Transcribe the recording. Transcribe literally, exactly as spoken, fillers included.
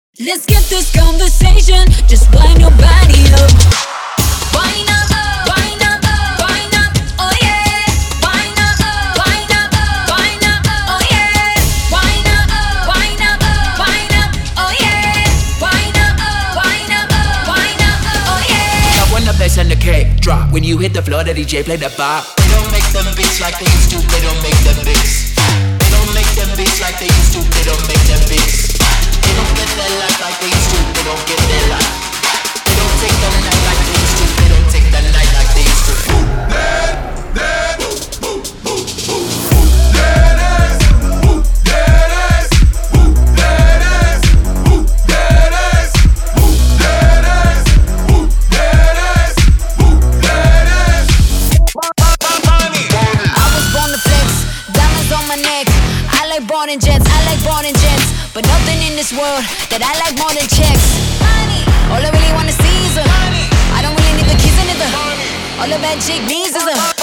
Let's get this conversation, just wind your body up. Wind up, wind up, wind up, oh yeah. Wind up, wind up, wind up, oh yeah. Wind up, wind up, wind up, oh yeah. Wind up, wind up, wind up, oh yeah. Now when the bass and the cake drop, when you hit the floor, the D J play the bop. They don't make them beats like they used to. They don't make them beats. They don't make them beats like they used to. They don't make them beats. They don't get their life like they used to. They don't get their life. They don't take the night like they used to. They don't take the night like they used to. That, that, move, move, move, move, that ass, move, that ass, move, that ass, move, that ass, move, that ass, move, that ass, move, that ass. I was born to flex, diamonds on my neck. I like boarding jets, I like boarding jets. But nothing in this world that I like more than checks. Money. All I really wanna see is a money. I don't really need the keys in it. All a bad chick needs is a